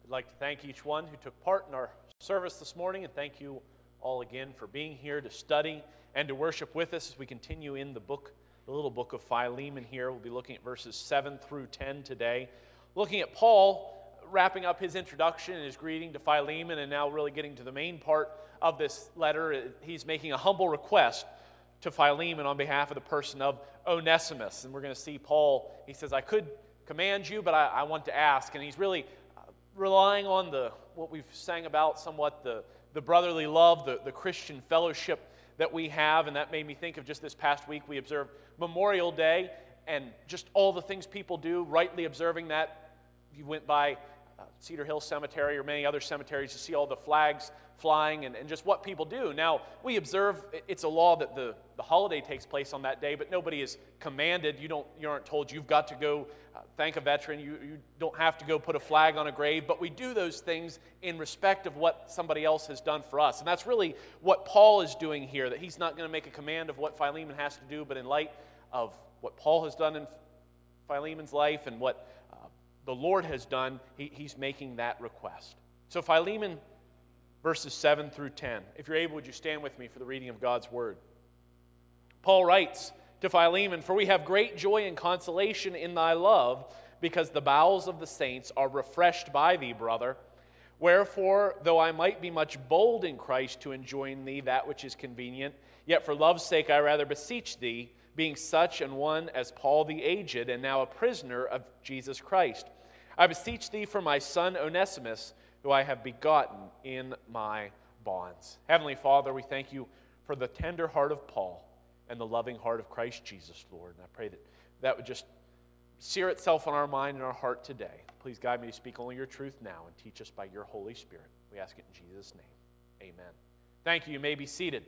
I'd like to thank each one who took part in our service this morning, and thank you all again for being here to study and to worship with us as we continue in the little book of Philemon here. We'll be looking at verses 7 through 10 today. Looking at Paul wrapping up his introduction and his greeting to Philemon, and now really getting to the main part of this letter. He's making a humble request to Philemon on behalf of the person of Onesimus. And we're going to see Paul, he says, I could command you, but I want to ask. And he's really relying on what we've sang about somewhat, the brotherly love, the Christian fellowship that we have. And that made me think of just this past week we observed Memorial Day and just all the things people do, rightly observing that. If you went by Cedar Hill Cemetery or many other cemeteries to see all the flags flying and just what people do. Now, we observe it's a law that the holiday takes place on that day, but nobody is commanded. You aren't told you've got to go thank a veteran. You don't have to go put a flag on a grave, but we do those things in respect of what somebody else has done for us. And that's really what Paul is doing here, that he's not going to make a command of what Philemon has to do, but in light of what Paul has done in Philemon's life and what the Lord has done, he's making that request. So Philemon, verses 7 through 10. If you're able, would you stand with me for the reading of God's word? Paul writes to Philemon, For we have great joy and consolation in thy love, because the bowels of the saints are refreshed by thee, brother. Wherefore, though I might be much bold in Christ to enjoin thee that which is convenient, yet for love's sake I rather beseech thee, being such an one as Paul the aged, and now a prisoner of Jesus Christ. I beseech thee for my son Onesimus, who I have begotten in my bonds. Heavenly Father, we thank you for the tender heart of Paul and the loving heart of Christ Jesus, Lord. And I pray that would just sear itself on our mind and our heart today. Please guide me to speak only your truth now and teach us by your Holy Spirit. We ask it in Jesus' name. Amen. Thank you. You may be seated.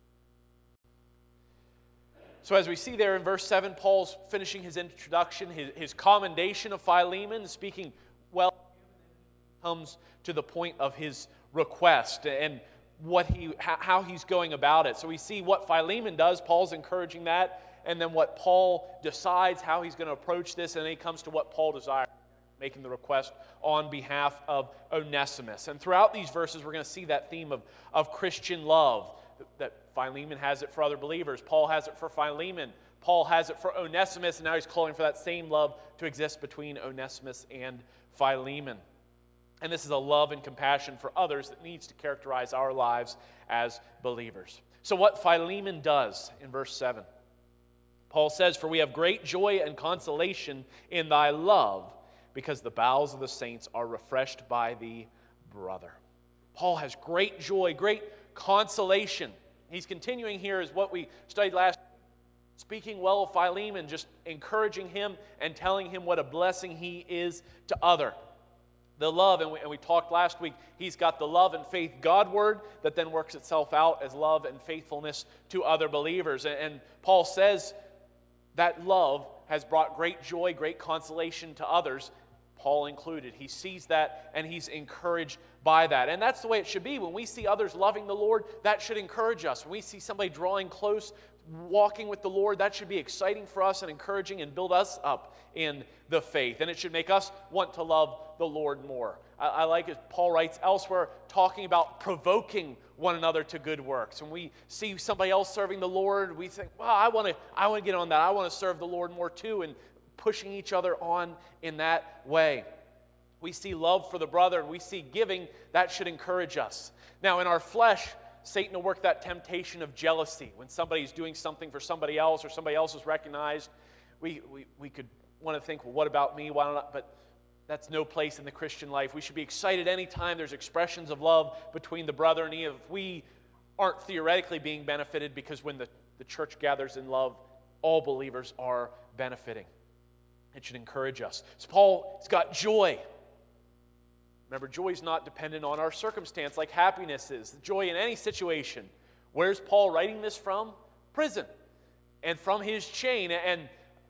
So as we see there in verse 7, Paul's finishing his introduction, his commendation of Philemon, speaking well, comes to the point of his request and how he's going about it. So we see what Philemon does, Paul's encouraging that, and then what Paul decides, how he's going to approach this, and then he comes to what Paul desires, making the request on behalf of Onesimus. And throughout these verses, we're going to see that theme of Christian love, that Philemon has it for other believers. Paul has it for Philemon. Paul has it for Onesimus, and now he's calling for that same love to exist between Onesimus and Philemon. And this is a love and compassion for others that needs to characterize our lives as believers. So what Philemon does in verse 7, Paul says, For we have great joy and consolation in thy love, because the bowels of the saints are refreshed by thee, brother. Paul has great joy, great consolation. He's continuing here as what we studied last week, speaking well of Philemon, just encouraging him and telling him what a blessing he is to other. The love, and we talked last week, he's got the love and faith Godward that then works itself out as love and faithfulness to other believers. And Paul says that love has brought great joy, great consolation to others, Paul included. He sees that and he's encouraged by that. And that's the way it should be. When we see others loving the Lord, that should encourage us. When we see somebody drawing close, walking with the Lord, that should be exciting for us and encouraging and build us up in the faith. And it should make us want to love the Lord more. I like as Paul writes elsewhere, talking about provoking one another to good works. When we see somebody else serving the Lord, we think, well, I want to get on that. I want to serve the Lord more too, and pushing each other on in that way. We see love for the brother, and we see giving. That should encourage us. Now, in our flesh, Satan will work that temptation of jealousy. When somebody's doing something for somebody else or somebody else is recognized, we could want to think, well, what about me? Why don't I? But that's no place in the Christian life. We should be excited anytime there's expressions of love between the brother and if we aren't theoretically being benefited, because when the church gathers in love, all believers are benefiting. It should encourage us. So Paul's got joy. Remember, joy is not dependent on our circumstance like happiness is. Joy in any situation. Where's Paul writing this from? Prison. And from his chain. And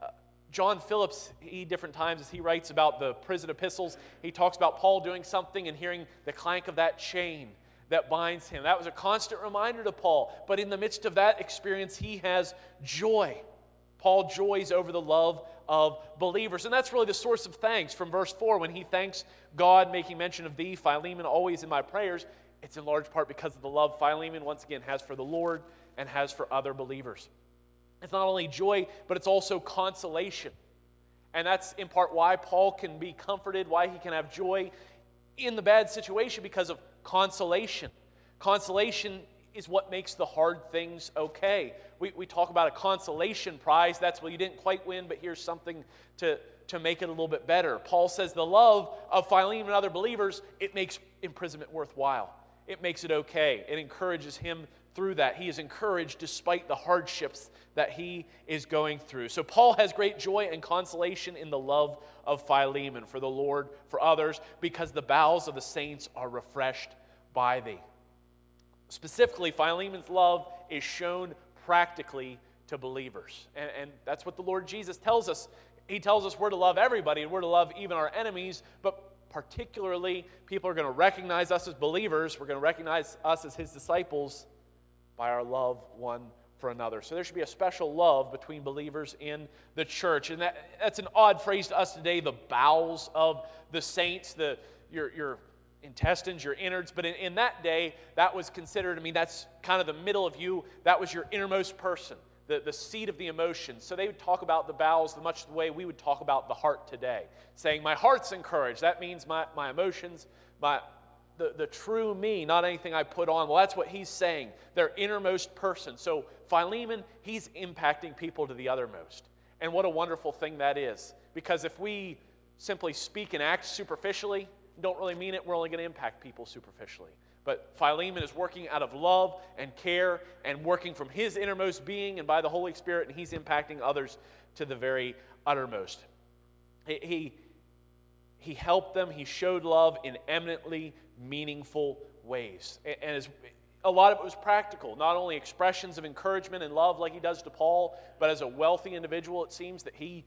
John Phillips, different times as he writes about the prison epistles, he talks about Paul doing something and hearing the clank of that chain that binds him. That was a constant reminder to Paul. But in the midst of that experience, he has joy. Paul joys over the love of believers. And that's really the source of thanks from verse 4 when he thanks God, making mention of thee, Philemon, always in my prayers. It's in large part because of the love Philemon, once again, has for the Lord and has for other believers. It's not only joy, but it's also consolation. And that's in part why Paul can be comforted, why he can have joy in the bad situation, because of consolation. Consolation is what makes the hard things okay. We talk about a consolation prize. That's, well, you didn't quite win, but here's something to make it a little bit better. Paul says the love of Philemon and other believers, it makes imprisonment worthwhile. It makes it okay. It encourages him through that. He is encouraged despite the hardships that he is going through. So Paul has great joy and consolation in the love of Philemon for the Lord, for others, because the bowels of the saints are refreshed by thee. Specifically, Philemon's love is shown practically to believers. And that's what the Lord Jesus tells us. He tells us we're to love everybody, and we're to love even our enemies, but particularly people are going to recognize us as believers. We're going to recognize us as his disciples by our love one for another. So there should be a special love between believers in the church. And that's an odd phrase to us today, the bowels of the saints, your intestines, your innards. But in that day, that was considered, that's kind of the middle of you. That was your innermost person, the seat of the emotions. So they would talk about the bowels much the way we would talk about the heart today, saying, my heart's encouraged. That means my emotions, the true me, not anything I put on. Well, that's what he's saying, their innermost person. So Philemon, he's impacting people to the uttermost. And what a wonderful thing that is. Because if we simply speak and act superficially, don't really mean it, we're only going to impact people superficially. But Philemon is working out of love and care and working from his innermost being and by the Holy Spirit, and he's impacting others to the very uttermost. He helped them. He showed love in eminently meaningful ways. And a lot of it was practical, not only expressions of encouragement and love like he does to Paul, but as a wealthy individual, it seems that he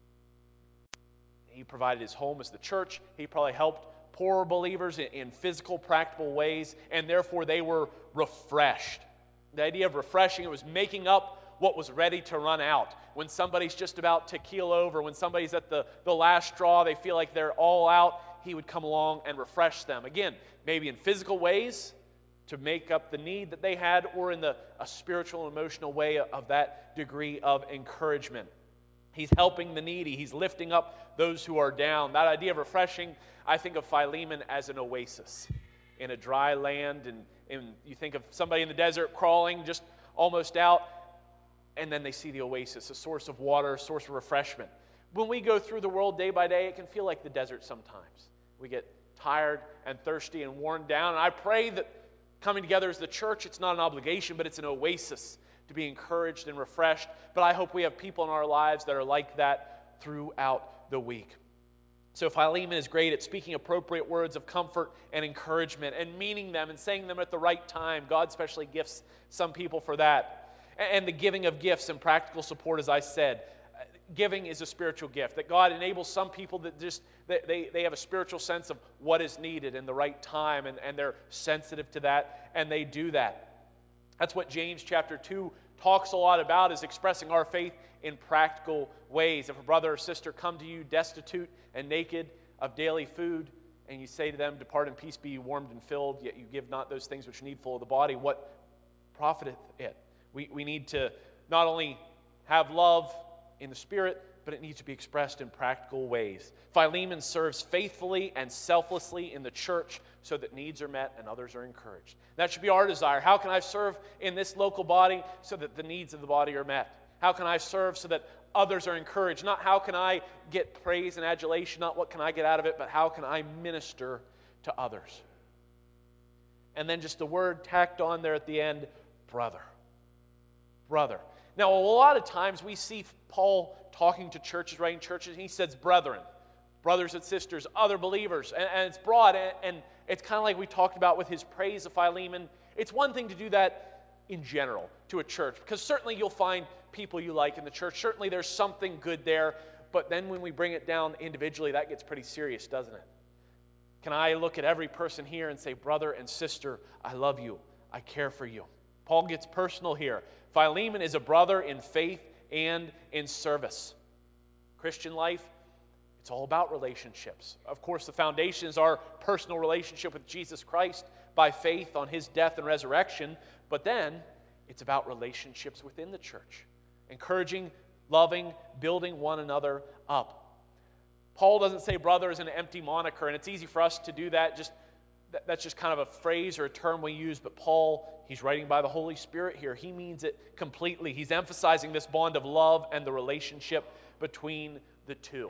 provided his home as the church. He probably helped poorer believers in physical, practical ways, and therefore they were refreshed. The idea of refreshing, it was making up what was ready to run out. When somebody's just about to keel over, when somebody's at the last straw, they feel like they're all out, he would come along and refresh them. Again, maybe in physical ways to make up the need that they had, or in a spiritual and emotional way of that degree of encouragement. He's helping the needy. He's lifting up those who are down. That idea of refreshing, I think of Philemon as an oasis in a dry land. And you think of somebody in the desert crawling just almost out, and then they see the oasis, a source of water, a source of refreshment. When we go through the world day by day, it can feel like the desert sometimes. We get tired and thirsty and worn down. And I pray that coming together as the church, it's not an obligation, but it's an oasis to be encouraged and refreshed. But I hope we have people in our lives that are like that throughout the week. So Philemon is great at speaking appropriate words of comfort and encouragement and meaning them and saying them at the right time. God specially gifts some people for that. And the giving of gifts and practical support, as I said. Giving is a spiritual gift, that God enables some people that they have a spiritual sense of what is needed in the right time, and they're sensitive to that, and they do that. That's what James chapter 2 talks a lot about, is expressing our faith in practical ways. If a brother or sister come to you destitute and naked of daily food, and you say to them, depart in peace, be ye warmed and filled, yet you give not those things which are needful of the body, what profiteth it? We need to not only have love in the Spirit, but it needs to be expressed in practical ways. Philemon serves faithfully and selflessly in the church so that needs are met and others are encouraged. That should be our desire. How can I serve in this local body so that the needs of the body are met? How can I serve so that others are encouraged? Not how can I get praise and adulation, not what can I get out of it, but how can I minister to others? And then just the word tacked on there at the end, brother. Brother. Now, a lot of times we see Paul talking to churches, writing churches, and he says brethren, brothers and sisters, other believers, and it's broad, and it's kind of like we talked about with his praise of Philemon. It's one thing to do that in general to a church, because certainly you'll find people you like in the church. Certainly there's something good there, but then when we bring it down individually, that gets pretty serious, doesn't it? Can I look at every person here and say, brother and sister, I love you, I care for you? Paul gets personal here. Philemon is a brother in faith and in service. Christian life, it's all about relationships. Of course, the foundation is our personal relationship with Jesus Christ by faith on his death and resurrection, but then it's about relationships within the church, encouraging, loving, building one another up. Paul doesn't say brother as an empty moniker, and it's easy for us to do that. That's just kind of a phrase or a term we use, but Paul, he's writing by the Holy Spirit here. He means it completely. He's emphasizing this bond of love and the relationship between the two.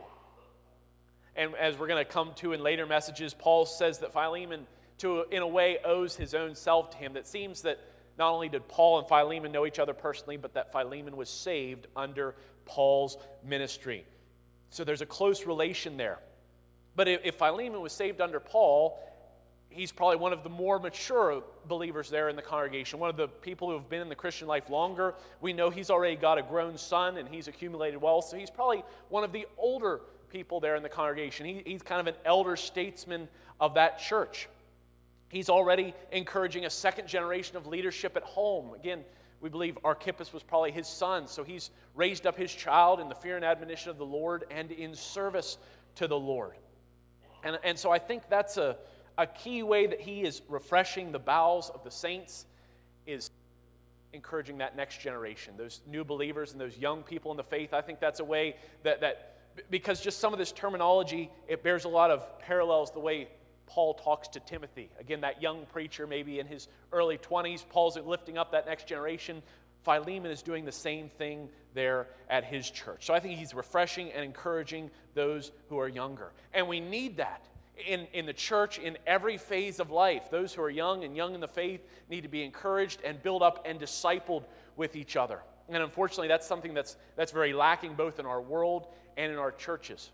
And as we're going to come to in later messages, Paul says that Philemon, in a way, owes his own self to him. That seems that not only did Paul and Philemon know each other personally, but that Philemon was saved under Paul's ministry. So there's a close relation there. But if Philemon was saved under Paul, he's probably one of the more mature believers there in the congregation, one of the people who have been in the Christian life longer. We know he's already got a grown son and he's accumulated wealth, so he's probably one of the older people there in the congregation. He's kind of an elder statesman of that church. He's already encouraging a second generation of leadership at home. Again, we believe Archippus was probably his son, so he's raised up his child in the fear and admonition of the Lord and in service to the Lord. And so I think that's a key way that he is refreshing the bowels of the saints, is encouraging that next generation, those new believers and those young people in the faith. I think that's a way that because just some of this terminology, it bears a lot of parallels the way Paul talks to Timothy. Again, that young preacher maybe in his early 20s, Paul's lifting up that next generation. Philemon is doing the same thing there at his church. So I think he's refreshing and encouraging those who are younger. And we need that in the church in every phase of life. Those who are young and young in the faith need to be encouraged and built up and discipled with each other. And unfortunately, that's something that's very lacking both in our world and in our churches.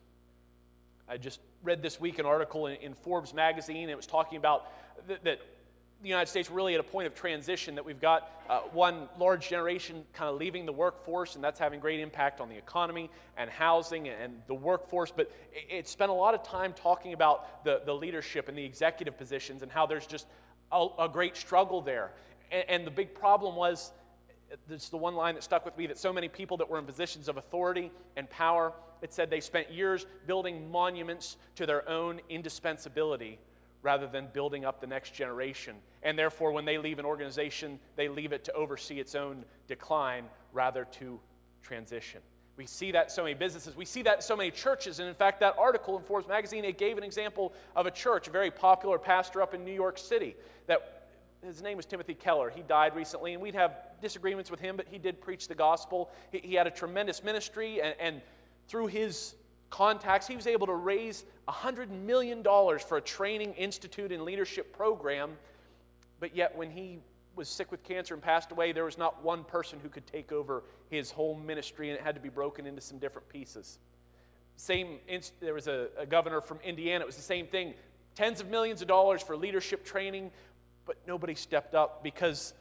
I just read this week an article in Forbes magazine. It was talking about that the United States really at a point of transition, that we've got one large generation kind of leaving the workforce, and that's having great impact on the economy and housing and the workforce. But it spent a lot of time talking about the leadership and the executive positions and how there's just a great struggle there. And the big problem was, it's the one line that stuck with me, that so many people that were in positions of authority and power, it said they spent years building monuments to their own indispensability rather than building up the next generation. And therefore, when they leave an organization, they leave it to oversee its own decline rather to transition. We see that in so many businesses. We see that in so many churches. And in fact, that article in Forbes magazine, it gave an example of a church, a very popular pastor up in New York City, that his name was Timothy Keller. He died recently, and we'd have disagreements with him, but he did preach the gospel. He had a tremendous ministry, and through his contacts, he was able to raise $100 million for a training institute and leadership program. But yet, when he was sick with cancer and passed away, there was not one person who could take over his whole ministry, and it had to be broken into some different pieces. There was a governor from Indiana. It was the same thing. Tens of millions of dollars for leadership training, but nobody stepped up, because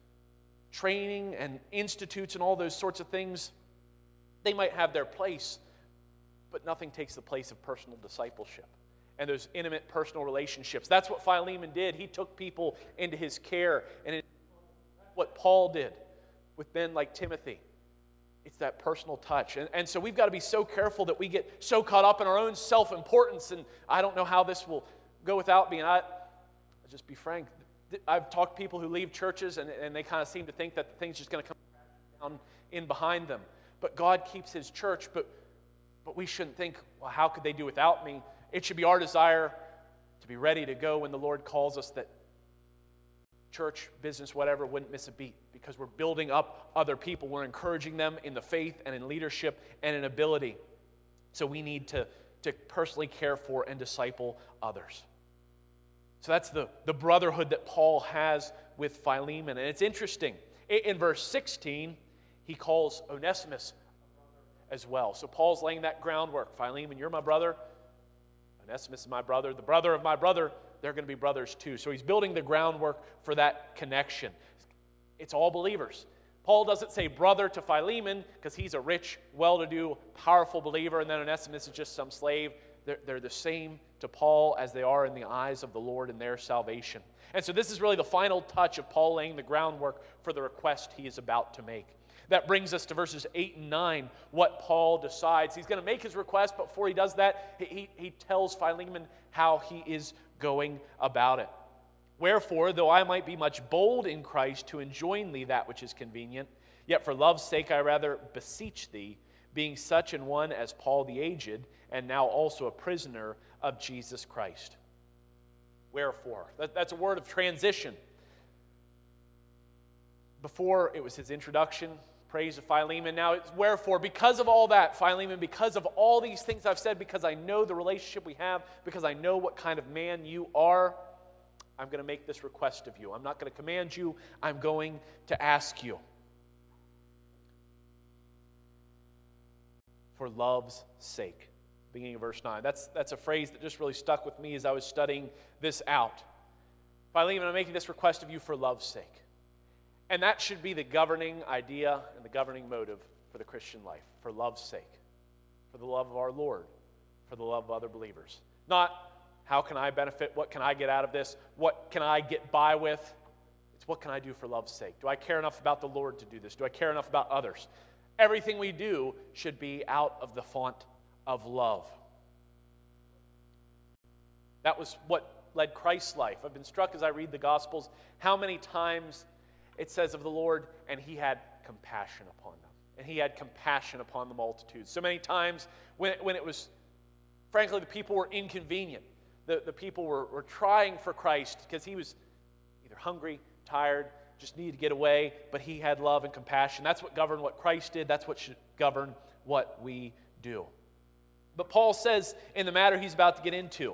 training and institutes and all those sorts of things, they might have their place, but nothing takes the place of personal discipleship and those intimate personal relationships. That's what Philemon did. He took people into his care, and what Paul did with men like Timothy. It's that personal touch. And so we've got to be so careful that we get so caught up in our own self-importance, and I don't know how this will go without being. I'll just be frank. I've talked to people who leave churches, and they kind of seem to think that the thing's just going to come down in behind them. But God keeps his church, but we shouldn't think, well, how could they do without me? It should be our desire to be ready to go when the Lord calls us, that church, business, whatever, wouldn't miss a beat, because we're building up other people. We're encouraging them in the faith and in leadership and in ability. So we need to personally care for and disciple others. So that's the brotherhood that Paul has with Philemon. And it's interesting. In verse 16, he calls Onesimus as well. So Paul's laying that groundwork. Philemon, you're my brother. Onesimus is my brother. The brother of my brother, they're going to be brothers too. So he's building the groundwork for that connection. It's all believers. Paul doesn't say brother to Philemon because he's a rich, well-to-do, powerful believer, and then Onesimus is just some slave. They're the same to Paul as they are in the eyes of the Lord in their salvation. And so this is really the final touch of Paul laying the groundwork for the request he is about to make. That brings us to verses 8 and 9, what Paul decides. He's going to make his request, but before he does that, he tells Philemon how he is going about it. Wherefore, though I might be much bold in Christ to enjoin thee that which is convenient, yet for love's sake I rather beseech thee, being such an one as Paul the aged, and now also a prisoner of Jesus Christ. Wherefore? That's a word of transition. Before, it was his introduction, praise of Philemon. Now it's wherefore, because of all that, Philemon, because of all these things I've said, because I know the relationship we have, because I know what kind of man you are, I'm going to make this request of you. I'm not going to command you. I'm going to ask you. For love's sake. Beginning of verse 9. That's a phrase that just really stuck with me as I was studying this out. Philemon, I'm making this request of you for love's sake. And that should be the governing idea and the governing motive for the Christian life. For love's sake. For the love of our Lord. For the love of other believers. Not, how can I benefit? What can I get out of this? What can I get by with? It's what can I do for love's sake? Do I care enough about the Lord to do this? Do I care enough about others? Everything we do should be out of the font of love. That was what led Christ's life. I've been struck as I read the Gospels how many times it says of the Lord, and he had compassion upon them. And he had compassion upon the multitude. So many times when it was, frankly, the people were inconvenient. The people were trying for Christ because he was either hungry, tired, just needed to get away, but he had love and compassion. That's what governed what Christ did. That's what should govern what we do. But Paul says in the matter he's about to get into,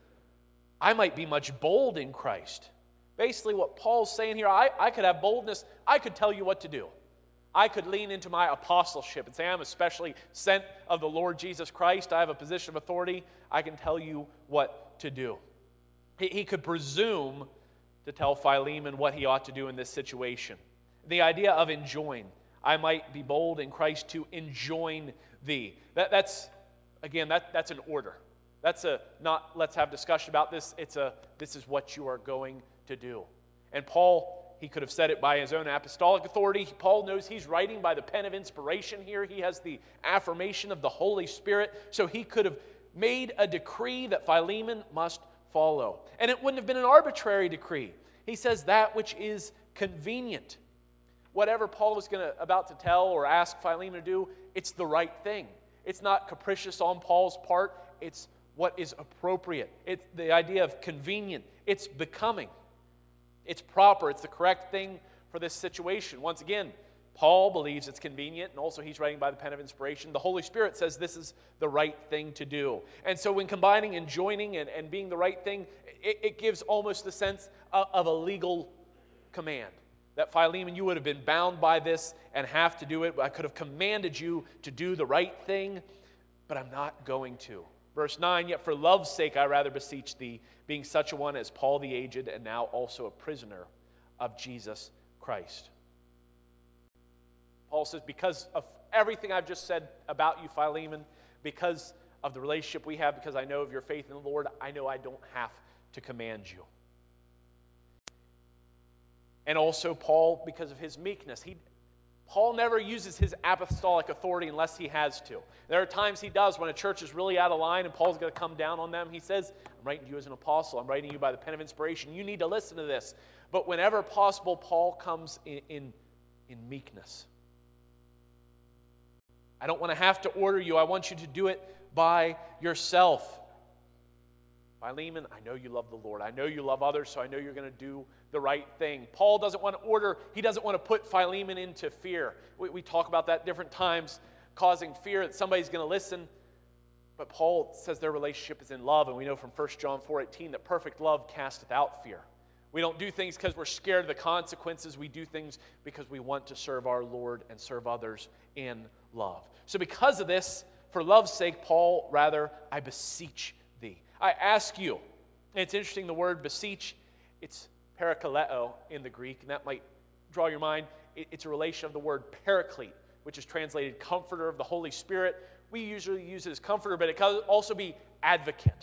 I might be much bold in Christ. Basically what Paul's saying here, I could have boldness. I could tell you what to do. I could lean into my apostleship and say, I'm especially sent of the Lord Jesus Christ. I have a position of authority. I can tell you what to do. He could presume to tell Philemon what he ought to do in this situation. The idea of enjoin. I might be bold in Christ to enjoin thee. That's an order. That's not let's have discussion about this. This is what you are going to do. And Paul, he could have said it by his own apostolic authority. Paul knows he's writing by the pen of inspiration here. He has the affirmation of the Holy Spirit. So he could have made a decree that Philemon must follow. And it wouldn't have been an arbitrary decree. He says that which is convenient. Whatever Paul was about to tell or ask Philemon to do, it's the right thing. It's not capricious on Paul's part. It's what is appropriate. It's the idea of convenient. It's becoming. It's proper. It's the correct thing for this situation. Once again, Paul believes it's convenient, and also he's writing by the pen of inspiration. The Holy Spirit says this is the right thing to do. And so when combining and joining and being the right thing, it gives almost the sense of a legal command. That Philemon, you would have been bound by this and have to do it. I could have commanded you to do the right thing, but I'm not going to. Verse 9, yet for love's sake I rather beseech thee, being such a one as Paul the aged, and now also a prisoner of Jesus Christ. Paul says, because of everything I've just said about you, Philemon, because of the relationship we have, because I know of your faith in the Lord, I know I don't have to command you. And also Paul, because of his meekness, Paul never uses his apostolic authority unless he has to. There are times he does when a church is really out of line and Paul's going to come down on them. He says, I'm writing to you as an apostle. I'm writing to you by the pen of inspiration. You need to listen to this. But whenever possible, Paul comes in meekness. I don't want to have to order you. I want you to do it by yourself. Philemon, I know you love the Lord. I know you love others, so I know you're going to do the right thing. Paul doesn't want to order. He doesn't want to put Philemon into fear. We talk about that different times, causing fear that somebody's going to listen. But Paul says their relationship is in love, and we know from 1 John 4:18 that perfect love casteth out fear. We don't do things because we're scared of the consequences. We do things because we want to serve our Lord and serve others in love. So because of this, for love's sake, Paul, rather, I beseech thee. I ask you, and it's interesting, the word beseech, it's parakaleo in the Greek, and that might draw your mind. It's a relation of the word paraclete, which is translated comforter of the Holy Spirit. We usually use it as comforter, but it can also be advocate.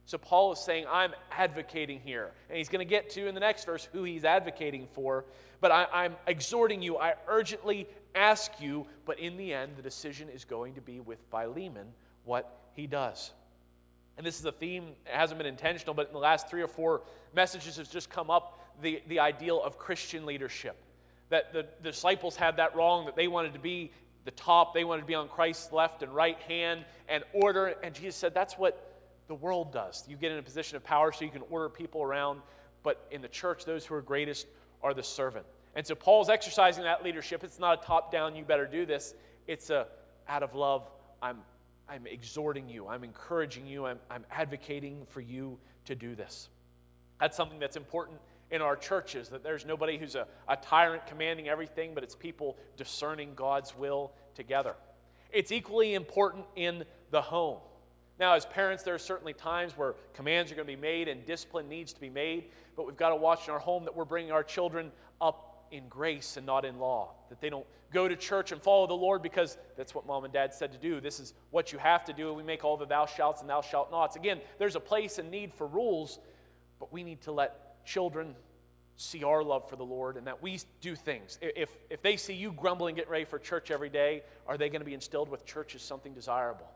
So Paul is saying, I'm advocating here. And he's going to get to, in the next verse, who he's advocating for. But I'm exhorting you, I urgently ask you, but in the end, the decision is going to be with Philemon, what he does. And this is a theme, it hasn't been intentional, but in the last 3 or 4 messages has just come up, the ideal of Christian leadership. That the disciples had that wrong, that they wanted to be the top, they wanted to be on Christ's left and right hand and order. And Jesus said that's what the world does. You get in a position of power so you can order people around, but in the church, those who are greatest are the servant. And so Paul's exercising that leadership. It's not a top-down, you better do this. It's a, out of love, I'm exhorting you, I'm encouraging you, I'm advocating for you to do this. That's something that's important in our churches, that there's nobody who's a tyrant commanding everything, but it's people discerning God's will together. It's equally important in the home. Now, as parents, there are certainly times where commands are going to be made and discipline needs to be made, but we've got to watch in our home that we're bringing our children up in grace and not in law, that they don't go to church and follow the Lord because that's what mom and dad said to do. This is what you have to do, and we make all the thou shalt and thou shalt nots. Again, there's a place and need for rules, but we need to let children see our love for the Lord and that we do things. If they see you grumbling, getting ready for church every day, are they going to be instilled with church as something desirable?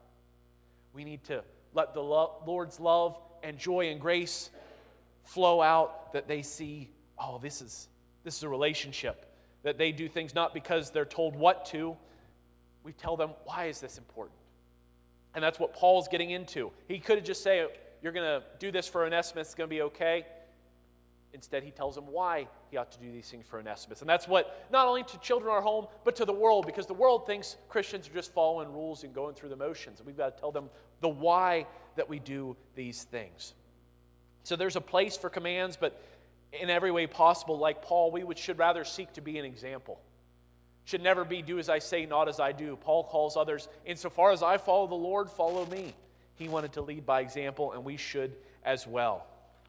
We need to let the Lord's love and joy and grace flow out, that they see, oh, this is a relationship, that they do things not because they're told what to. We tell them, why is this important? And that's what Paul's getting into. He could have just said, you're going to do this for Onesimus, it's going to be okay. Instead, he tells them why he ought to do these things for Onesimus. And that's what, not only to children in our home, but to the world, because the world thinks Christians are just following rules and going through the motions. And we've got to tell them the why that we do these things. So there's a place for commands, but in every way possible, like Paul, should rather seek to be an example. Should never be do as I say, not as I do. Paul calls others, insofar as I follow the Lord, follow me. He wanted to lead by example, and we should as well.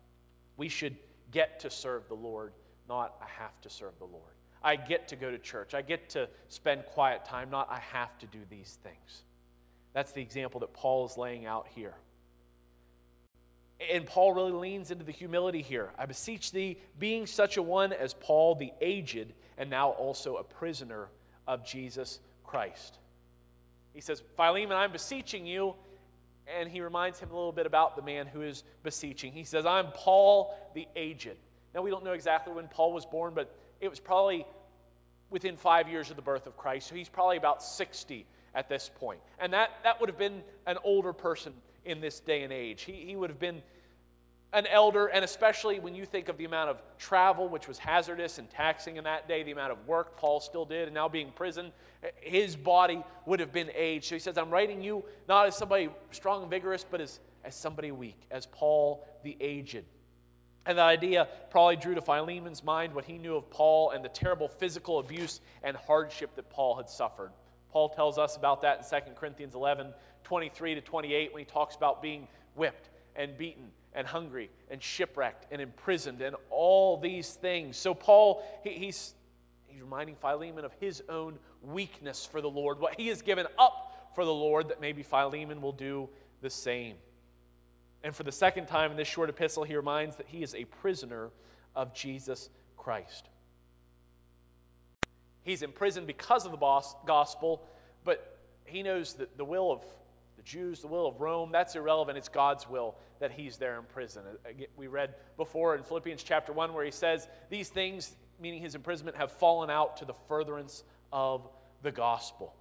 We should get to serve the Lord, not I have to serve the Lord. I get to go to church. I get to spend quiet time, not I have to do these things. That's the example that Paul is laying out here. And Paul really leans into the humility here. I beseech thee, being such a one as Paul the aged, and now also a prisoner of Jesus Christ. He says, Philemon, I'm beseeching you. And he reminds him a little bit about the man who is beseeching. He says, I'm Paul the aged. Now, we don't know exactly when Paul was born, but it was probably within 5 years of the birth of Christ. So he's probably about 60 at this point. And that would have been an older person in this day and age. He would have been an elder, and especially when you think of the amount of travel, which was hazardous and taxing in that day, the amount of work Paul still did, and now being in prison, his body would have been aged. So he says, I'm writing you not as somebody strong and vigorous, but as somebody weak, as Paul the aged. And the idea probably drew to Philemon's mind what he knew of Paul and the terrible physical abuse and hardship that Paul had suffered. Paul tells us about that in 2 Corinthians 11, 23 to 28, when he talks about being whipped and beaten and hungry and shipwrecked and imprisoned and all these things. So Paul, he's reminding Philemon of his own weakness for the Lord, what he has given up for the Lord, that maybe Philemon will do the same. And for the second time in this short epistle, he reminds that he is a prisoner of Jesus Christ. He's in prison because of the gospel, but he knows that the will of the Jews, the will of Rome, that's irrelevant. It's God's will that he's there in prison. We read before in Philippians chapter 1 where he says, these things, meaning his imprisonment, have fallen out to the furtherance of the gospel.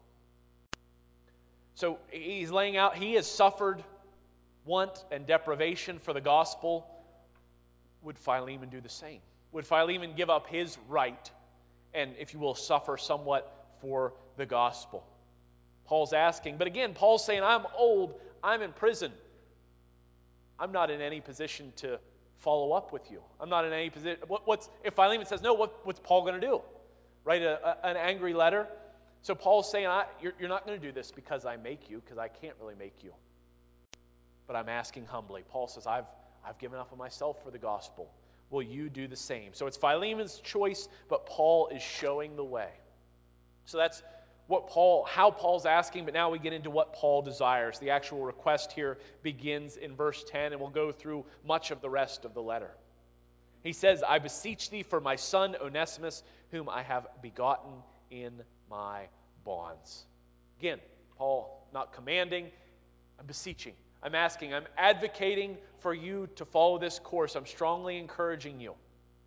So he's laying out, he has suffered want and deprivation for the gospel. Would Philemon do the same? Would Philemon give up his right and, if you will, suffer somewhat for the gospel? Paul's asking, but again, Paul's saying, I'm old, I'm in prison. I'm not in any position to follow up with you. I'm not in any position. If Philemon says no, what's Paul going to do? Write an angry letter? So Paul's saying, you're not going to do this because I make you, because I can't really make you. But I'm asking humbly. Paul says, I've given up on myself for the gospel. Will you do the same? So it's Philemon's choice, but Paul is showing the way. So that's how Paul's asking, but now we get into what Paul desires. The actual request here begins in verse 10, and we'll go through much of the rest of the letter. He says, I beseech thee for my son Onesimus, whom I have begotten in my bonds. Again, Paul not commanding, I'm beseeching. I'm asking, I'm advocating for you to follow this course. I'm strongly encouraging you.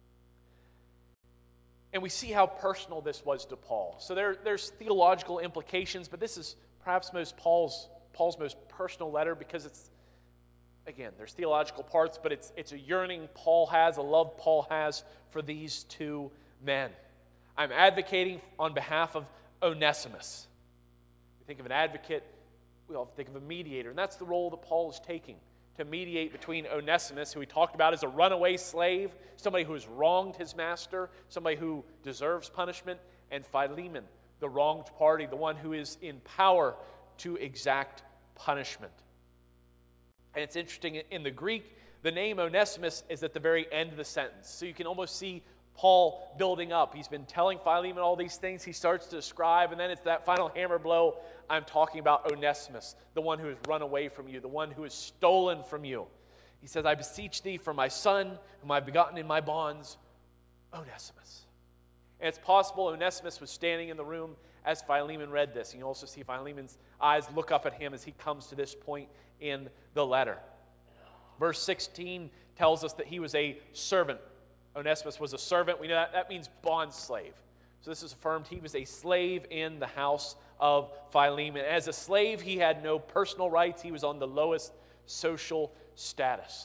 And we see how personal this was to Paul. So there's theological implications, but this is perhaps Paul's most personal letter because again, there's theological parts, but it's a yearning Paul has, a love Paul has for these two men. I'm advocating on behalf of Onesimus. We think of an advocate, we often think of a mediator, and that's the role that Paul is taking, to mediate between Onesimus, who we talked about as a runaway slave, somebody who has wronged his master, somebody who deserves punishment, and Philemon, the wronged party, the one who is in power to exact punishment. And it's interesting, in the Greek, the name Onesimus is at the very end of the sentence. So you can almost see Paul building up. He's been telling Philemon all these things. He starts to describe, and then it's that final hammer blow. I'm talking about Onesimus, the one who has run away from you, the one who has stolen from you. He says, I beseech thee for my son, whom I have begotten in my bonds, Onesimus. And it's possible Onesimus was standing in the room as Philemon read this. And you also see Philemon's eyes look up at him as he comes to this point in the letter. Verse 16 tells us that he was a servant. Onesimus was a servant. We know that means bond slave. So this is affirmed. He was a slave in the house of Philemon. As a slave, he had no personal rights. He was on the lowest social status.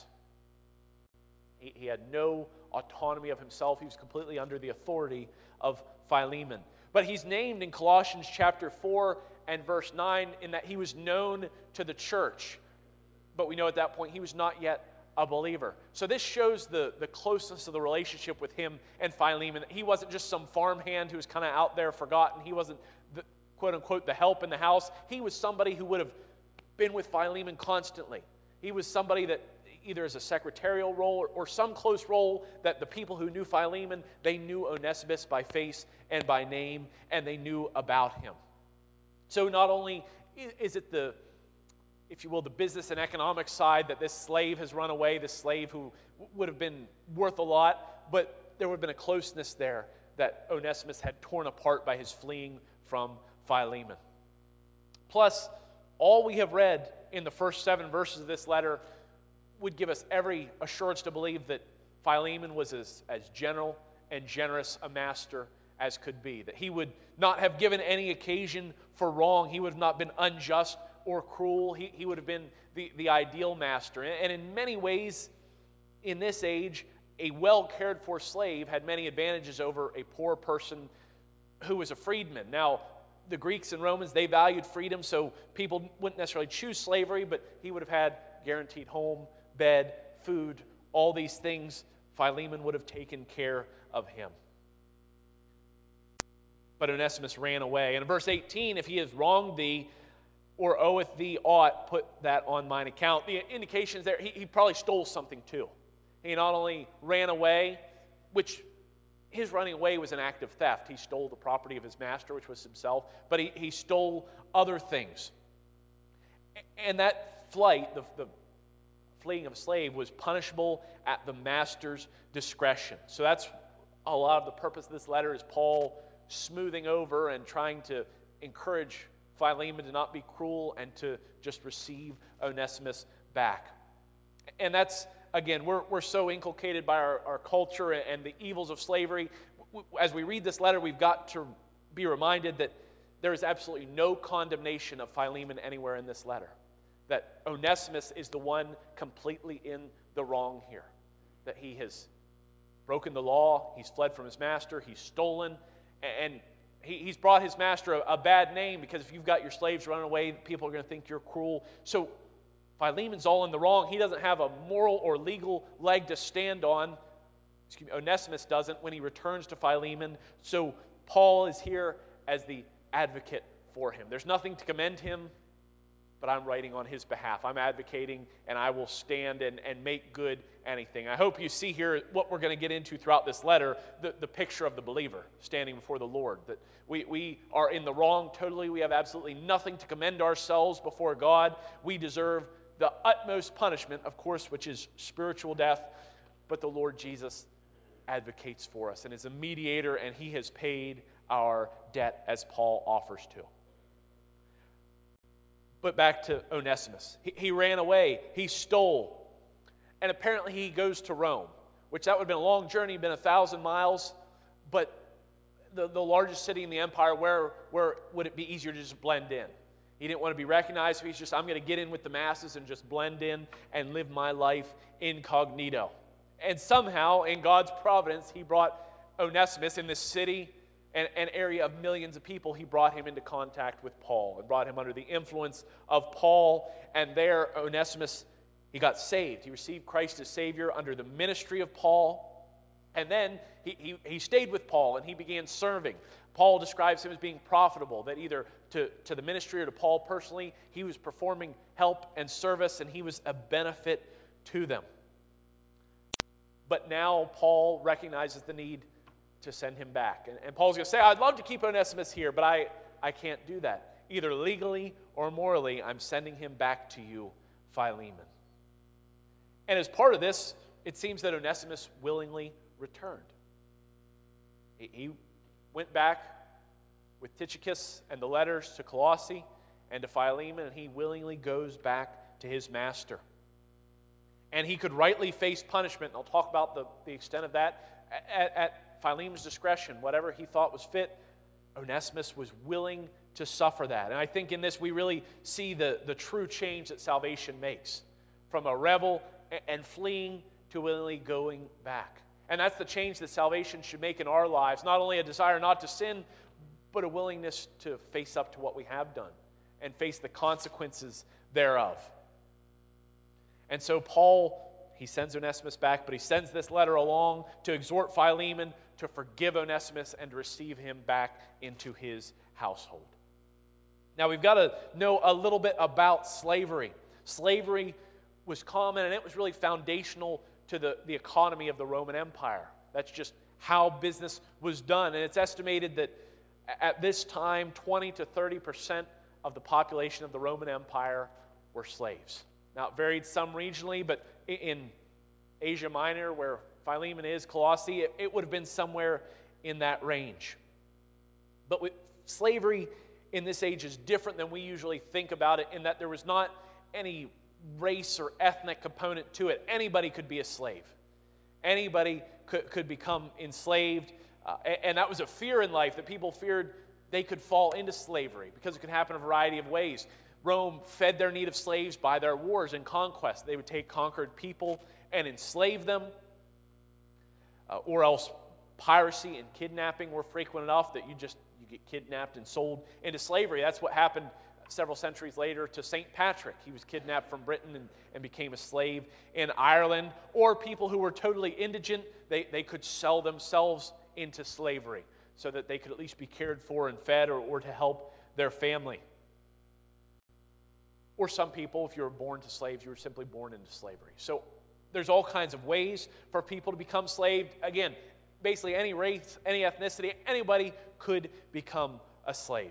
He had no autonomy of himself. He was completely under the authority of Philemon. But he's named in Colossians chapter 4 and verse 9 in that he was known to the church. But we know at that point he was not yet a believer. So this shows the closeness of the relationship with him and Philemon. He wasn't just some farmhand who was kind of out there forgotten. He wasn't, quote-unquote, the help in the house. He was somebody who would have been with Philemon constantly. He was somebody that either as a secretarial role or some close role that the people who knew Philemon, they knew Onesimus by face and by name, and they knew about him. So not only is it the, if you will, the business and economic side that this slave has run away, this slave who would have been worth a lot, but there would have been a closeness there that Onesimus had torn apart by his fleeing from Philemon. Plus, all we have read in the first 7 verses of this letter would give us every assurance to believe that Philemon was as gentle and generous a master as could be, that he would not have given any occasion for wrong. He would have not been unjust or cruel. He would have been the ideal master. And in many ways, in this age, a well-cared-for slave had many advantages over a poor person who was a freedman. Now, the Greeks and Romans, they valued freedom, so people wouldn't necessarily choose slavery, but he would have had guaranteed home, bed, food, all these things. Philemon would have taken care of him. But Onesimus ran away. And in verse 18, if he has wronged thee or oweth thee aught, put that on mine account. The indications there, he probably stole something too. He not only ran away, which his running away was an act of theft. He stole the property of his master, which was himself, but he stole other things. And that flight, the fleeing of a slave, was punishable at the master's discretion. So that's a lot of the purpose of this letter, is Paul smoothing over and trying to encourage Philemon to not be cruel and to just receive Onesimus back. And that's, again, we're so inculcated by our culture and the evils of slavery. As we read this letter, we've got to be reminded that there is absolutely no condemnation of Philemon anywhere in this letter. That Onesimus is the one completely in the wrong here. That he has broken the law, he's fled from his master, he's stolen, and he's brought his master a bad name, because if you've got your slaves running away, people are going to think you're cruel. So Philemon's all in the wrong. He doesn't have a moral or legal leg to stand on. Onesimus doesn't when he returns to Philemon. So Paul is here as the advocate for him. There's nothing to commend him. but I'm writing on his behalf. I'm advocating, and I will stand and make good anything. I hope you see here what we're going to get into throughout this letter, the picture of the believer standing before the Lord, that we are in the wrong totally. We have absolutely nothing to commend ourselves before God. We deserve the utmost punishment, of course, which is spiritual death, but the Lord Jesus advocates for us and is a mediator, and he has paid our debt as Paul offers to. But back to Onesimus. He ran away. He stole. And apparently he goes to Rome, which that would have been a long journey, been 1,000 miles. But the largest city in the empire, where would it be easier to just blend in? He didn't want to be recognized. So he's just, I'm going to get in with the masses and just blend in and live my life incognito. And somehow, in God's providence, he brought Onesimus in this city, an area of millions of people. He brought him into contact with Paul and brought him under the influence of Paul. And there, Onesimus, he got saved. He received Christ as Savior under the ministry of Paul. And then he stayed with Paul and he began serving. Paul describes him as being profitable, that either to the ministry or to Paul personally, he was performing help and service, and he was a benefit to them. But now Paul recognizes the need to send him back. And Paul's going to say, I'd love to keep Onesimus here, but I can't do that. Either legally or morally, I'm sending him back to you, Philemon. And as part of this, it seems that Onesimus willingly returned. He went back with Tychicus and the letters to Colossae and to Philemon, and he willingly goes back to his master. And he could rightly face punishment, and I'll talk about the extent of that at Philemon's discretion. Whatever he thought was fit, Onesimus was willing to suffer that. And I think in this we really see the true change that salvation makes, from a rebel and fleeing to willingly going back. And that's the change that salvation should make in our lives, not only a desire not to sin, but a willingness to face up to what we have done and face the consequences thereof. And so Paul, he sends Onesimus back, but he sends this letter along to exhort Philemon to forgive Onesimus and to receive him back into his household. Now we've got to know a little bit about slavery. Slavery was common, and it was really foundational to the economy of the Roman Empire. That's just how business was done. And it's estimated that at this time, 20 to 30% of the population of the Roman Empire were slaves. Now, it varied some regionally, but in Asia Minor, where Philemon is, Colossae, it would have been somewhere in that range. But slavery in this age is different than we usually think about it, in that there was not any race or ethnic component to it. Anybody could be a slave. Anybody could become enslaved. And that was a fear in life, that people feared they could fall into slavery because it could happen a variety of ways. Rome fed their need of slaves by their wars and conquest. They would take conquered people and enslave them. Or else piracy and kidnapping were frequent enough that you get kidnapped and sold into slavery. That's what happened several centuries later to St. Patrick. He was kidnapped from Britain and became a slave in Ireland. Or people who were totally indigent, they could sell themselves into slavery so that they could at least be cared for and fed, or to help their family. Or some people, if you were born to slaves, you were simply born into slavery. So there's all kinds of ways for people to become enslaved. Again, basically any race, any ethnicity, anybody could become a slave.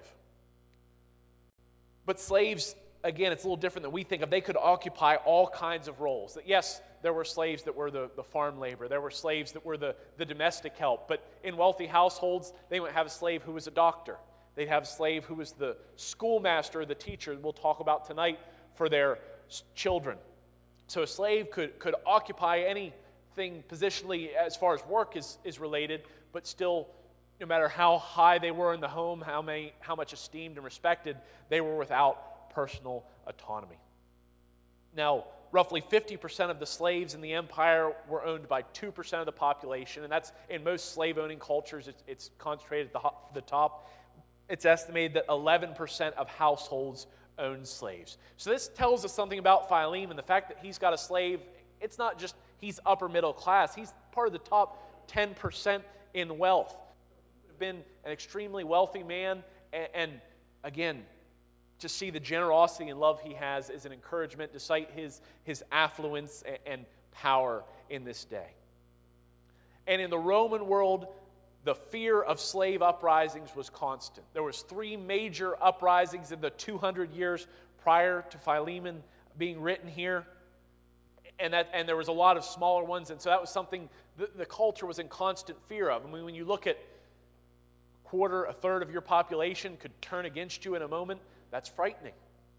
But slaves, again, it's a little different than we think of. They could occupy all kinds of roles. That yes, there were slaves that were the farm labor. There were slaves that were the domestic help. But in wealthy households, they might have a slave who was a doctor. They'd have a slave who was the schoolmaster or the teacher, we'll talk about tonight, for their children. So a slave could occupy anything positionally as far as work is related, but still, no matter how high they were in the home, how much esteemed and respected, they were without personal autonomy. Now, roughly 50% of the slaves in the empire were owned by 2% of the population, and that's in most slave-owning cultures, it's concentrated at the top. It's estimated that 11% of households owned slaves. So this tells us something about Philemon. The fact that he's got a slave, it's not just he's upper middle class. He's part of the top 10% in wealth. He would have been an extremely wealthy man, and again, to see the generosity and love he has as an encouragement to cite his affluence and power in this day. And in the Roman world, the fear of slave uprisings was constant. There was 3 major uprisings in the 200 years prior to Philemon being written here. And there was a lot of smaller ones, and so that was something the culture was in constant fear of. I mean, when you look at a third of your population could turn against you in a moment, that's frightening.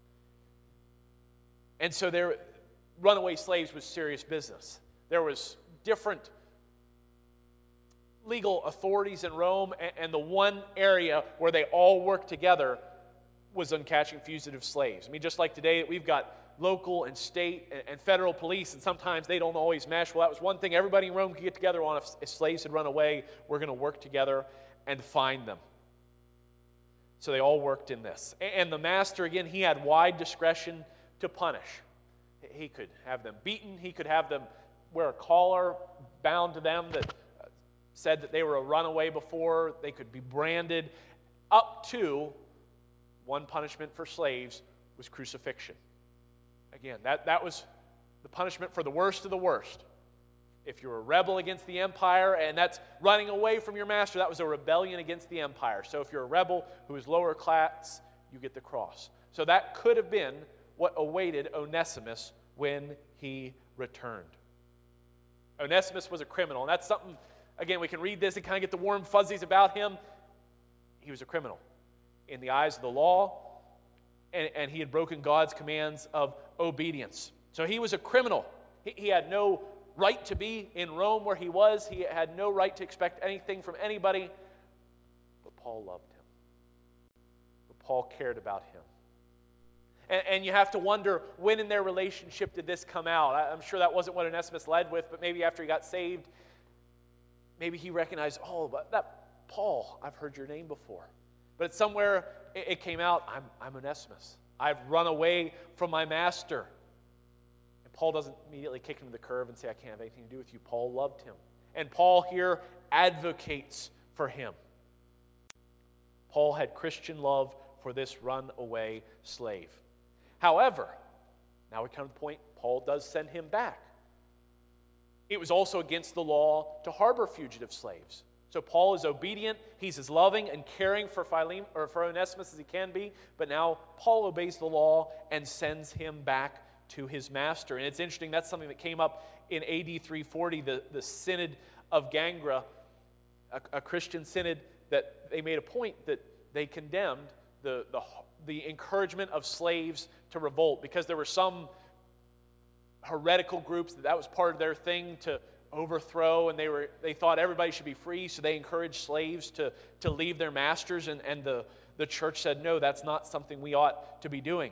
And so runaway slaves was serious business. There was different legal authorities in Rome, and the one area where they all worked together was on catching fugitive slaves. I mean, just like today, we've got local and state and federal police, and sometimes they don't always mesh. Well, that was one thing everybody in Rome could get together on. If slaves had run away, we're going to work together and find them. So they all worked in this. And the master, again, he had wide discretion to punish. He could have them beaten. He could have them wear a collar bound to them that said that they were a runaway before. They could be branded. Up to one punishment for slaves was crucifixion. Again, that was the punishment for the worst of the worst. If you're a rebel against the empire, and that's running away from your master, that was a rebellion against the empire. So if you're a rebel who is lower class, you get the cross. So that could have been what awaited Onesimus when he returned. Onesimus was a criminal, and that's something, again, we can read this and kind of get the warm fuzzies about him. He was a criminal in the eyes of the law, and he had broken God's commands of obedience. So he was a criminal. He had no right to be in Rome where he was. He had no right to expect anything from anybody. But Paul loved him. But Paul cared about him. And you have to wonder, when in their relationship did this come out? I'm sure that wasn't what Onesimus led with, but maybe after he got saved, maybe he recognized, oh, but that Paul, I've heard your name before. But it's somewhere it came out, I'm Onesimus. I've run away from my master. And Paul doesn't immediately kick him to the curb and say, I can't have anything to do with you. Paul loved him. And Paul here advocates for him. Paul had Christian love for this runaway slave. However, now we come to the point, Paul does send him back. It was also against the law to harbor fugitive slaves. So Paul is obedient, he's as loving and caring for Onesimus as he can be, but now Paul obeys the law and sends him back to his master. And it's interesting, that's something that came up in AD 340, the Synod of Gangra, a Christian synod, that they made a point that they condemned the encouragement of slaves to revolt, because there were some heretical groups that was part of their thing to overthrow, and they thought everybody should be free, so they encouraged slaves to leave their masters, and the church said, no, that's not something we ought to be doing.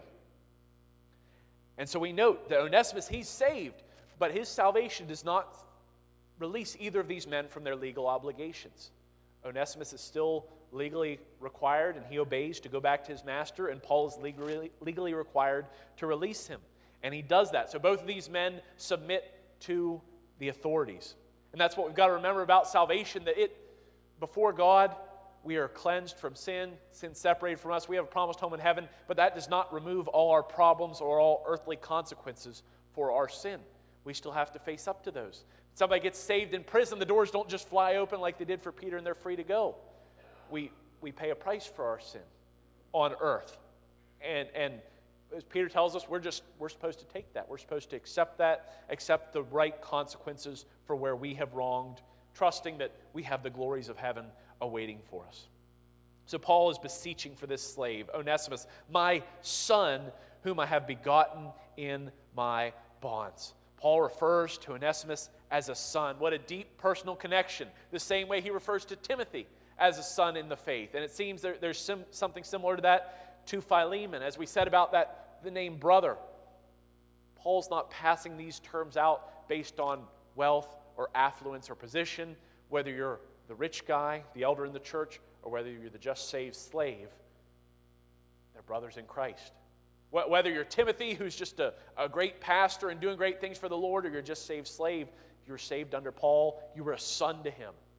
And so we note that Onesimus, he's saved, but his salvation does not release either of these men from their legal obligations. Onesimus is still legally required, and he obeys to go back to his master, and Paul is legally required to release him. And he does that. So both of these men submit to the authorities. And that's what we've got to remember about salvation, that before God, we are cleansed from sin separated from us. We have a promised home in heaven, but that does not remove all our problems or all earthly consequences for our sin. We still have to face up to those. Somebody gets saved in prison, the doors don't just fly open like they did for Peter and they're free to go. We pay a price for our sin on earth. And as Peter tells us, we're supposed to take that. We're supposed to accept that, accept the right consequences for where we have wronged, trusting that we have the glories of heaven awaiting for us. So Paul is beseeching for this slave, Onesimus, my son, whom I have begotten in my bonds. Paul refers to Onesimus as a son. What a deep personal connection. The same way he refers to Timothy as a son in the faith. And it seems there's something similar to that to Philemon. As we said about the name brother, Paul's not passing these terms out based on wealth or affluence or position, whether you're the rich guy, the elder in the church, or whether you're the just saved slave. They're brothers in Christ. Whether you're Timothy, who's just a great pastor and doing great things for the Lord, or you're just saved slave, you were saved under Paul, you were a son to him.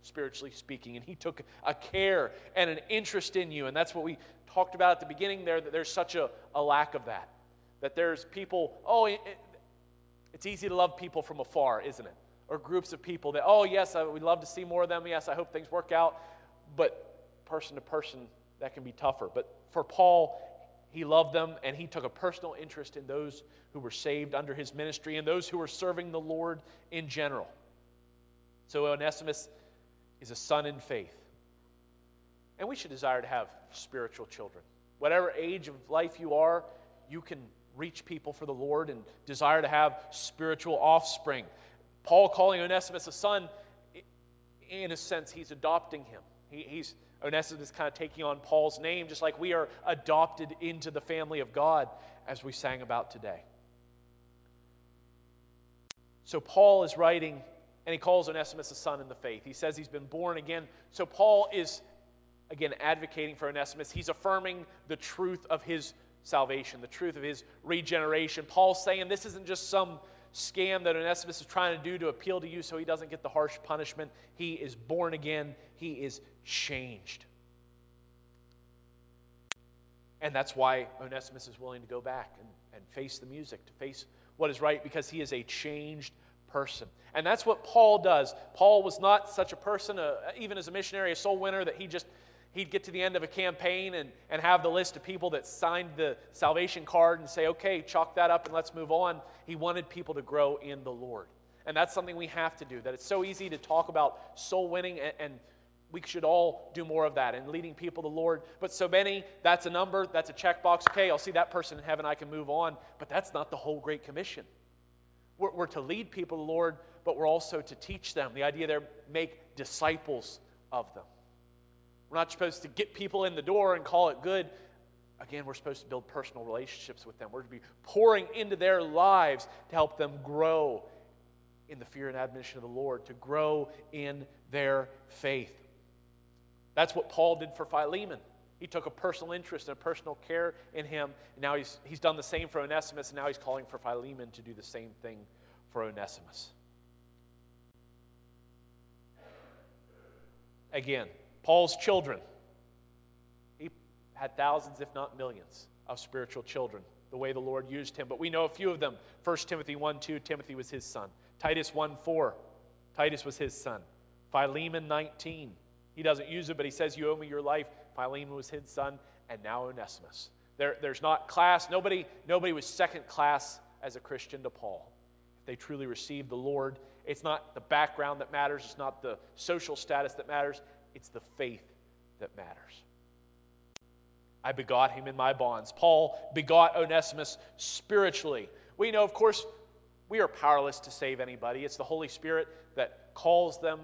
spiritually speaking, and he took a care and an interest in you. And that's what we talked about at the beginning there, that there's such a lack of that. That there's people, it's easy to love people from afar, isn't it? Or groups of people that, yes, we'd love to see more of them. Yes, I hope things work out. But person to person, that can be tougher. But for Paul, he loved them, and he took a personal interest in those who were saved under his ministry and those who were serving the Lord in general. So Onesimus is a son in faith. And we should desire to have spiritual children. Whatever age of life you are, you can reach people for the Lord and desire to have spiritual offspring. Paul calling Onesimus a son, in a sense, he's adopting him. Onesimus is kind of taking on Paul's name, just like we are adopted into the family of God, as we sang about today. So Paul is writing, and he calls Onesimus a son in the faith. He says he's been born again. So Paul is, again, advocating for Onesimus. He's affirming the truth of his salvation, the truth of his regeneration. Paul's saying this isn't just some scam that Onesimus is trying to do to appeal to you so he doesn't get the harsh punishment. He is born again. He is changed. And that's why Onesimus is willing to go back and face the music, to face what is right, because he is a changed person. And that's what Paul does. Paul was not such a person, even as a missionary, a soul winner, that he'd get to the end of a campaign and have the list of people that signed the salvation card and say, okay, chalk that up and let's move on. He wanted people to grow in the Lord. And that's something we have to do. That it's so easy to talk about soul winning, and we should all do more of that and leading people to the Lord. But so many, that's a number, that's a checkbox. Okay, I'll see that person in heaven, I can move on. But that's not the whole Great Commission. We're to lead people to the Lord, but we're also to teach them. The idea there, make disciples of them. We're not supposed to get people in the door and call it good. Again, we're supposed to build personal relationships with them. We're to be pouring into their lives to help them grow in the fear and admonition of the Lord, to grow in their faith. That's what Paul did for Philemon. He took a personal interest and a personal care in him, and now he's done the same for Onesimus, and now he's calling for Philemon to do the same thing for Onesimus. Again, Paul's children. He had thousands, if not millions, of spiritual children, the way the Lord used him. But we know a few of them. 1 Timothy 1:2, Timothy was his son. Titus 1:4, Titus was his son. Philemon 19. He doesn't use it, but he says, you owe me your life. Philemon was his son, and now Onesimus. There's not class. Nobody was second class as a Christian to Paul. If they truly received the Lord, it's not the background that matters. It's not the social status that matters. It's the faith that matters. I begot him in my bonds. Paul begot Onesimus spiritually. We know, of course, we are powerless to save anybody. It's the Holy Spirit that calls them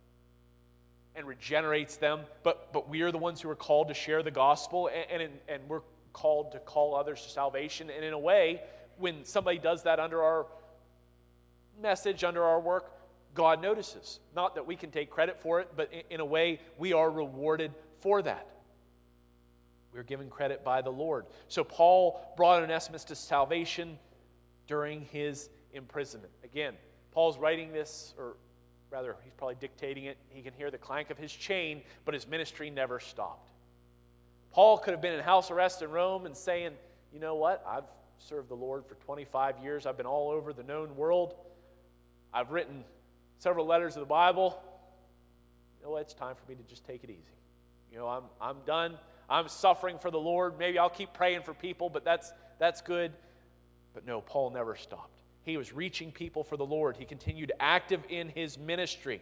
and regenerates them, but we are the ones who are called to share the gospel, and we're called to call others to salvation. And in a way, when somebody does that under our message, under our work, God notices. Not that we can take credit for it, but in a way, we are rewarded for that. We're given credit by the Lord. So Paul brought Onesimus to salvation during his imprisonment. Again, Paul's writing this, or rather, he's probably dictating it. He can hear the clank of his chain, but his ministry never stopped. Paul could have been in house arrest in Rome and saying, you know what, I've served the Lord for 25 years. I've been all over the known world. I've written several letters of the Bible. You know what, it's time for me to just take it easy. You know, I'm done. I'm suffering for the Lord. Maybe I'll keep praying for people, but that's good. But no, Paul never stopped. He was reaching people for the Lord. He continued active in his ministry.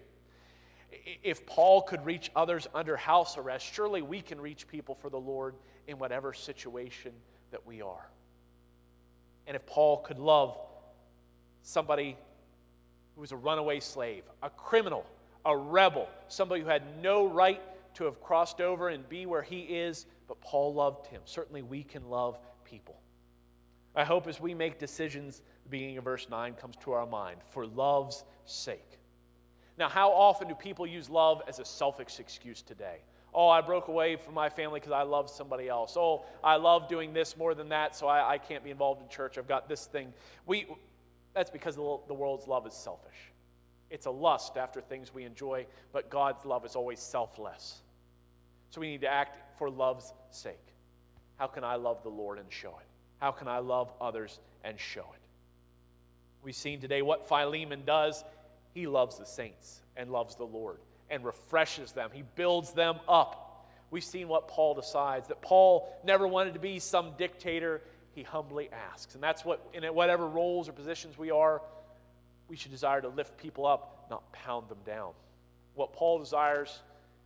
If Paul could reach others under house arrest, surely we can reach people for the Lord in whatever situation that we are. And if Paul could love somebody who was a runaway slave, a criminal, a rebel, somebody who had no right to have crossed over and be where he is, but Paul loved him, certainly we can love people. I hope as we make decisions, the beginning of verse 9 comes to our mind, for love's sake. Now, how often do people use love as a selfish excuse today? Oh, I broke away from my family because I love somebody else. Oh, I love doing this more than that, so I can't be involved in church. I've got this thing. That's because the world's love is selfish. It's a lust after things we enjoy, but God's love is always selfless. So we need to act for love's sake. How can I love the Lord and show it? How can I love others and show it? We've seen today what Philemon does. He loves the saints and loves the Lord and refreshes them. He builds them up. We've seen what Paul decides, that Paul never wanted to be some dictator. He humbly asks. And that's what, in whatever roles or positions we are, we should desire to lift people up, not pound them down. What Paul desires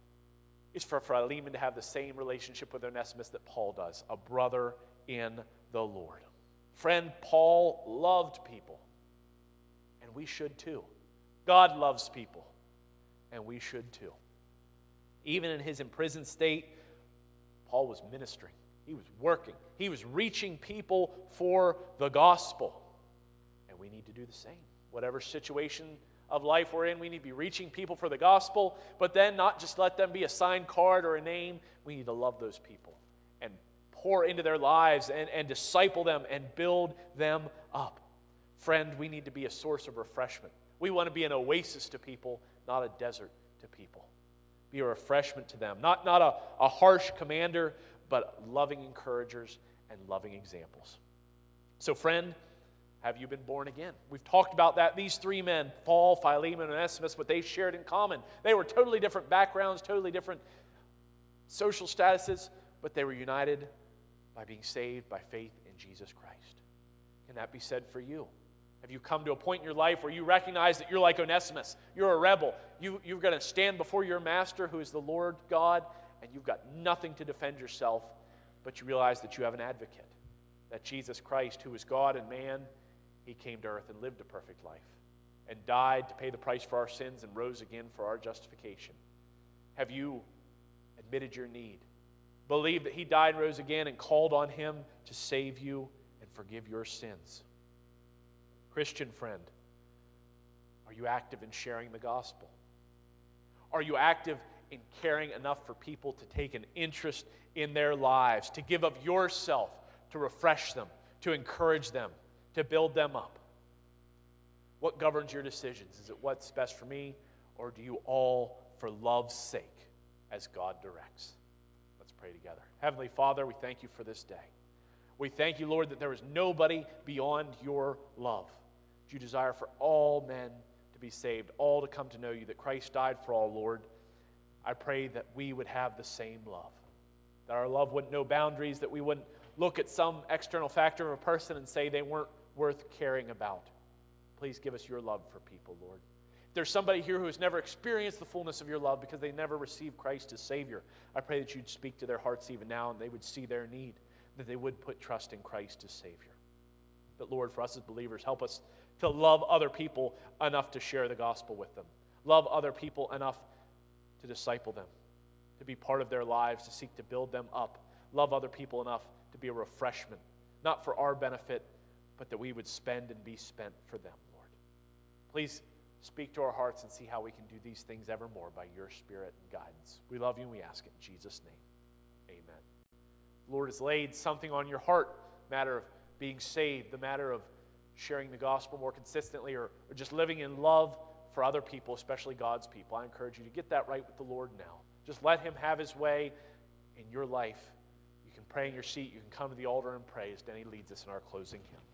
is for Philemon to have the same relationship with Onesimus that Paul does, a brother in the Lord. Friend, Paul loved people, and we should too. God loves people, and we should too. Even in his imprisoned state, Paul was ministering. He was working. He was reaching people for the gospel, and we need to do the same. Whatever situation of life we're in, we need to be reaching people for the gospel, but then not just let them be a signed card or a name. We need to love those people and pour into their lives and disciple them and build them up. Friend, we need to be a source of refreshment. We want to be an oasis to people, not a desert to people. Be a refreshment to them, not a harsh commander, but loving encouragers and loving examples. So friend, have you been born again? We've talked about that. These three men, Paul, Philemon, and Onesimus, what they shared in common. They were totally different backgrounds, totally different social statuses, but they were united by being saved by faith in Jesus Christ. Can that be said for you? Have you come to a point in your life where you recognize that you're like Onesimus? You're a rebel. You're going to stand before your master, who is the Lord God, and you've got nothing to defend yourself, but you realize that you have an advocate, that Jesus Christ, who is God and man, he came to earth and lived a perfect life and died to pay the price for our sins and rose again for our justification. Have you admitted your need? Believed that he died and rose again and called on him to save you and forgive your sins? Christian friend, are you active in sharing the gospel? Are you active in caring enough for people to take an interest in their lives, to give of yourself, to refresh them, to encourage them, to build them up? What governs your decisions? Is it what's best for me, or do you all for love's sake as God directs? Let's pray together. Heavenly Father, we thank you for this day. We thank you, Lord, that there is nobody beyond your love. You desire for all men to be saved, all to come to know you, that Christ died for all, Lord. I pray that we would have the same love, that our love wouldn't know boundaries, that we wouldn't look at some external factor of a person and say they weren't worth caring about. Please give us your love for people, Lord. If there's somebody here who has never experienced the fullness of your love because they never received Christ as Savior, I pray that you'd speak to their hearts even now and they would see their need, that they would put trust in Christ as Savior. But Lord, for us as believers, help us to love other people enough to share the gospel with them. Love other people enough to disciple them, to be part of their lives, to seek to build them up. Love other people enough to be a refreshment, not for our benefit, but that we would spend and be spent for them, Lord. Please speak to our hearts and see how we can do these things evermore by your Spirit and guidance. We love you and we ask it in Jesus' name. Amen. The Lord has laid something on your heart, matter of being saved, the matter of sharing the gospel more consistently, or just living in love for other people, especially God's people. I encourage you to get that right with the Lord now. Just let him have his way in your life. You can pray in your seat. You can come to the altar and pray as Denny leads us in our closing hymn.